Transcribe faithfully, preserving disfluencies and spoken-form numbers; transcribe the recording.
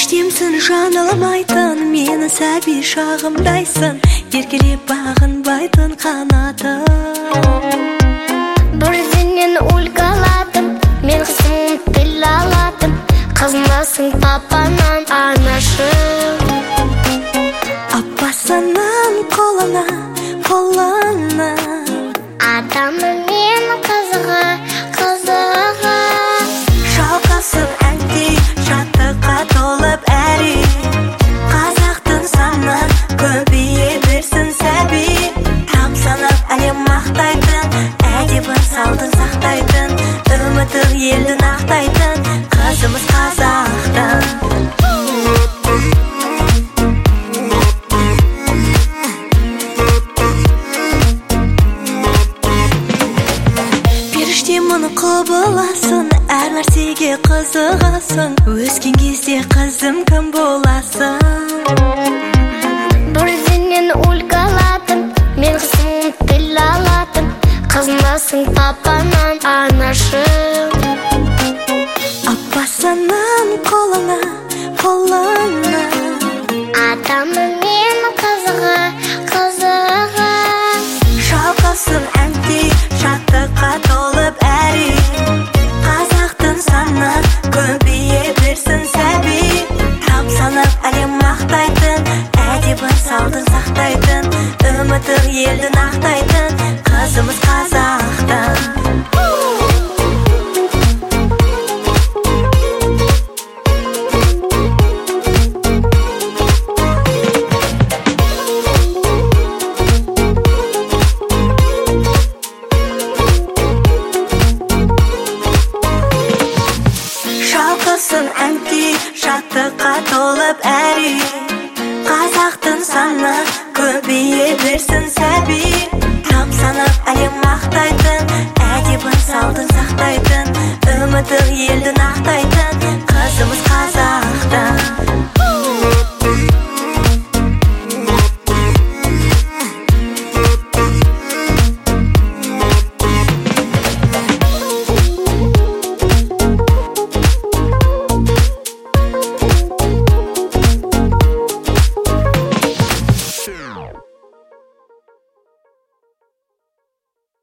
Періштемсің, жаңылмайтын, мені сәби шағымдайсың, еркелеп бағынбайтын қанатым. Бірденен өлгаладым, мен қызым тіл аладым, қызынасың папанан анашым. Апасының қолына, қолына, адамы мен қызығы, қызығы. Шалқасып әнде, шаттыққа толып әрі, қазақтың саны көбейе берсін сәби. Тамсанып әлем мақтайтын, әдебін салтын сақтайтын, үмітін елдің ақтайтын, қызымыз қазақтың. Мұны құбыласын, әр нәрсеге қызығасың, өскен кезде қызым кім боласың? Бірденен өлгаладым, мен қызым тіл аладым, қызынасың папанан анашым. Апасының қолына, қолына, адамы мен қызығы,